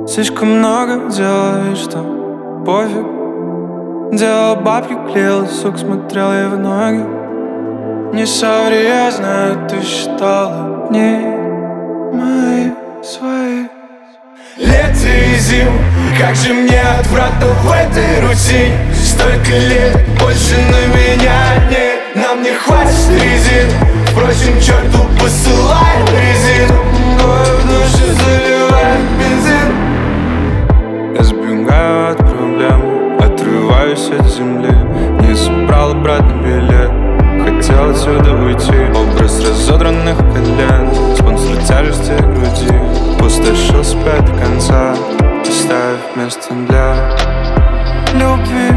Слишком много делаешь, что пофиг. Делал бабки, клеил, сук, смотрел ей в ноги. Не соври, я знаю, ты считала дни мои свои. Лето и зим, как же мне отвратно в этой рутине. Столько лет, больше на меня нет. Нам не хватит резин. Впрочем, черту посылаем резину. Двое в душе заливает бензин. Я сбегаю от проблем, отрываюсь от земли. Не собрал обратно билет, хотел отсюда уйти. Образ разодранных колен, спонсор тяжести груди. Пустошил спать до конца, оставив место для любви.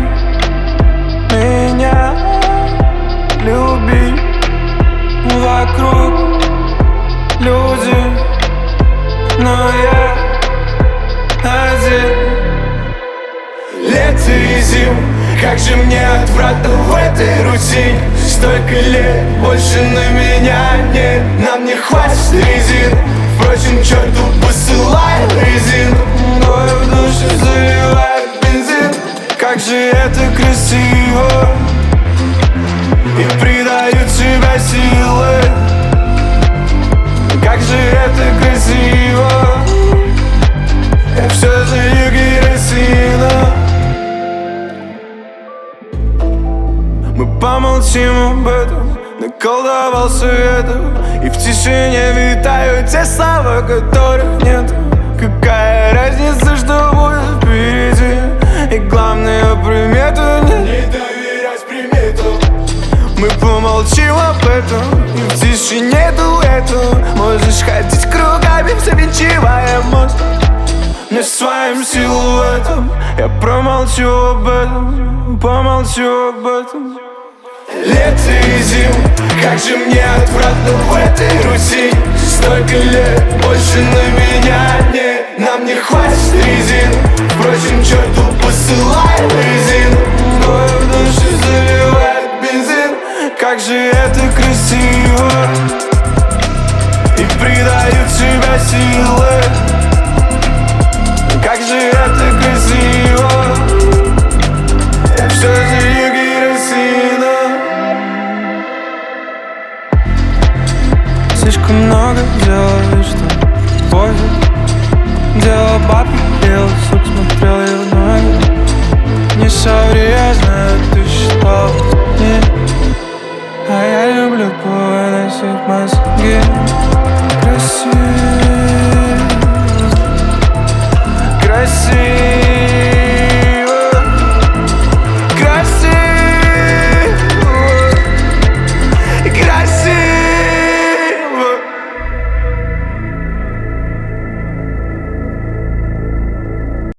Меня люби. Вокруг люди, но я один. Лето и зим, как же мне отвратно в этой рутине. Столько лет, больше на меня нет. Нам не хватит резин. Впрочем, черту посылаем резину. Двое в душе заливает бензин. Как же это красиво. И придают себя силы. Как же это красиво. Я все залью керосина. Мы помолчим об этом. Наколдовал советов. И в тишине витают те слова, которых нет. Какая разница, что будет впереди. И главное, примету нет. Не доверять приметам. Мы помолчим об этом. И в тишине дуэту можешь ходить кругами, завинчивая мост. Не своим силуэтом. Я промолчу об этом. Помолчу об этом. Лето и зим, как же мне отвратно в этой рутине. Столько лет, больше на меня нет. Нам не хватит резин.